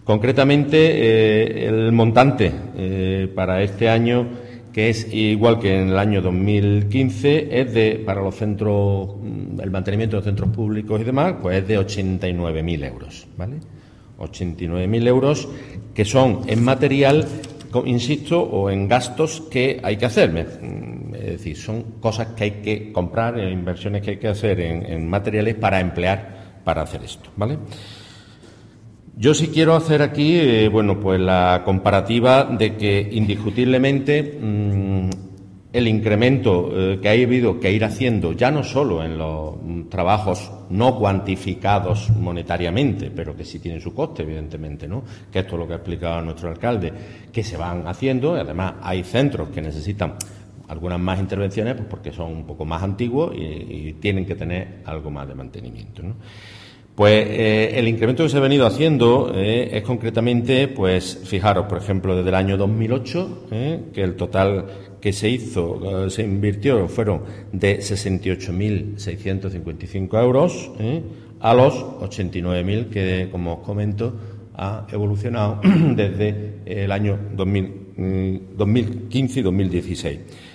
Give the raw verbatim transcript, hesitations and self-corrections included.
Concretamente, eh, el montante eh, para este año, que es igual que en el año dos mil quince, es de, para los centros, el mantenimiento de los centros públicos y demás, pues es de ochenta y nueve mil euros, ¿vale? ochenta y nueve mil euros que son en material, insisto, o en gastos que hay que hacer. Es decir, son cosas que hay que comprar, inversiones que hay que hacer en, en materiales para emplear para hacer esto, ¿vale? Yo sí quiero hacer aquí, eh, bueno, pues la comparativa de que indiscutiblemente mmm, el incremento eh, que ha habido que ir haciendo, ya no solo en los mm, trabajos no cuantificados monetariamente, pero que sí tienen su coste, evidentemente, ¿no? Que esto es lo que ha explicado nuestro alcalde, que se van haciendo, y además hay centros que necesitan algunas más intervenciones, pues porque son un poco más antiguos y, y tienen que tener algo más de mantenimiento, ¿no? Pues eh, el incremento que se ha venido haciendo eh, es concretamente, pues fijaros, por ejemplo, desde el año dos mil ocho, eh, que el total que se hizo, eh, se invirtió, fueron de sesenta y ocho mil seiscientos cincuenta y cinco euros, eh, a los ochenta y nueve mil que, como os comento, ha evolucionado desde el año dos mil, dos mil quince y dos mil dieciséis.